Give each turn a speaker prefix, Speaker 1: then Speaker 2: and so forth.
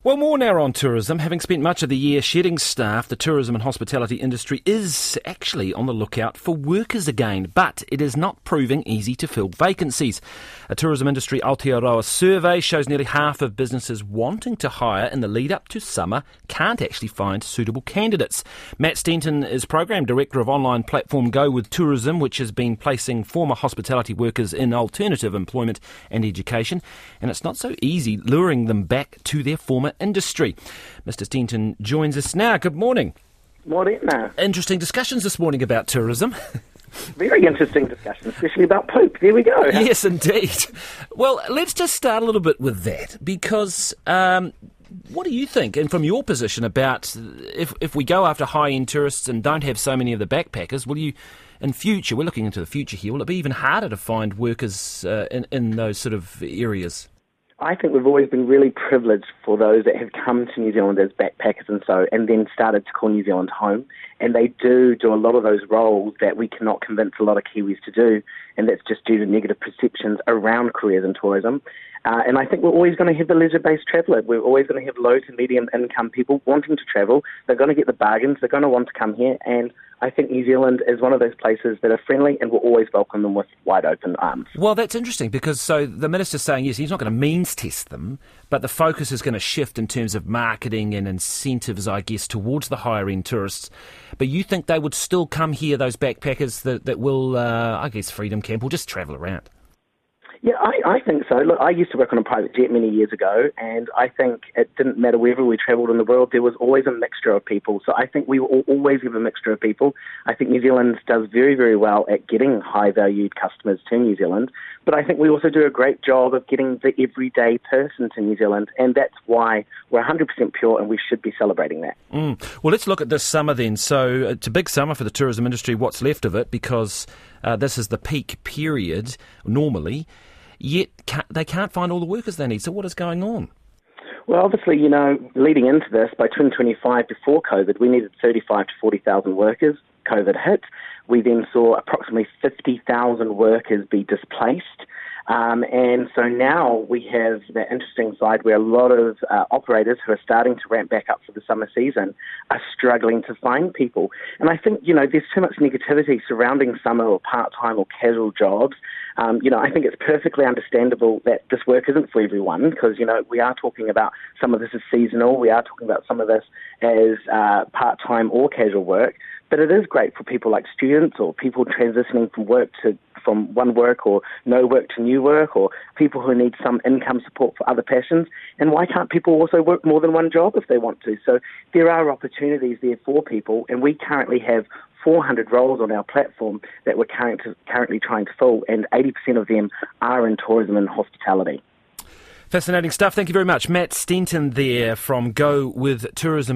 Speaker 1: Well, more now on tourism. Having spent much of the year shedding staff, the tourism and hospitality industry is actually on the lookout for workers again, but it is not proving easy to fill vacancies. A tourism industry Aotearoa survey shows nearly half of businesses wanting to hire in the lead up to summer can't actually find suitable candidates. Matt Stenton is Program Director of online platform Go With Tourism, which has been placing former hospitality workers in alternative employment and education, and it's not so easy luring them back to their former industry. Mr. Stenton joins us now. Good morning.
Speaker 2: Morning, Matt.
Speaker 1: Interesting discussions this morning about tourism.
Speaker 2: Very interesting discussion, especially about poop. There we go.
Speaker 1: Yes, indeed. Well, let's just start a little bit with that, because what do you think, and from your position, about if we go after high-end tourists and don't have so many of the backpackers, will you, in future, we're looking into the future here, will it be even harder to find workers in those sort of areas?
Speaker 2: I think we've always been really privileged for those that have come to New Zealand as backpackers and then started to call New Zealand home. And they do a lot of those roles that we cannot convince a lot of Kiwis to do, and that's just due to negative perceptions around careers in tourism. And I think we're always going to have the leisure-based traveller. We're always going to have low to medium income people wanting to travel. They're going to get the bargains. They're going to want to come here. And I think New Zealand is one of those places that are friendly and will always welcome them with wide open arms.
Speaker 1: Well, that's interesting, because so the Minister's saying, yes, he's not going to means test them, but the focus is going to shift in terms of marketing and incentives, I guess, towards the higher-end tourists. But you think they would still come here, those backpackers that will, I guess, Freedom Camp, will just travel around?
Speaker 2: Yeah, I think so. Look, I used to work on a private jet many years ago, and I think it didn't matter wherever we travelled in the world, there was always a mixture of people. So I think we will always have a mixture of people. I think New Zealand does very, very well at getting high-valued customers to New Zealand, but I think we also do a great job of getting the everyday person to New Zealand, and that's why we're 100% pure, and we should be celebrating that.
Speaker 1: Well, let's look at this summer then. So it's a big summer for the tourism industry, what's left of it, because this is the peak period normally. Yet they can't find all the workers they need. So what is going on?
Speaker 2: Well, obviously, leading into this, by 2025, before COVID, we needed 35 to 40,000 workers. COVID hit. We then saw approximately 50,000 workers be displaced. And so now we have that interesting side where a lot of operators who are starting to ramp back up for the summer season are struggling to find people. And I think, there's too much negativity surrounding summer or part-time or casual jobs. I think it's perfectly understandable that this work isn't for everyone, because, we are talking about some of this is seasonal. We are talking about some of this as part-time or casual work. But it is great for people like students or people transitioning from one work or no work to new work, or people who need some income support for other passions. And why can't people also work more than one job if they want to? So there are opportunities there for people, and we currently have 400 roles on our platform that we're currently trying to fill, and 80% of them are in tourism and hospitality.
Speaker 1: Fascinating stuff. Thank you very much. Matt Stenton there from Go With Tourism.